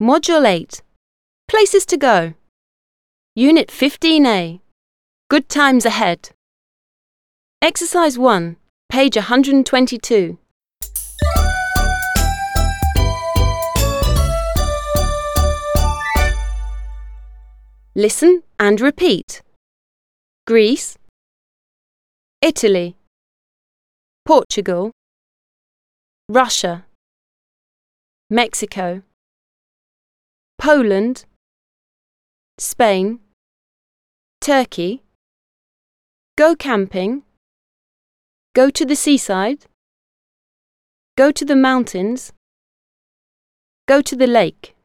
Module 8. Places to go. Unit 15A. Good times ahead. Exercise 1, page 122. Listen and repeat. Greece, Italy, Portugal, Russia, Mexico, Poland, Spain, Turkey, go camping, go to the seaside, go to the mountains, go to the lake.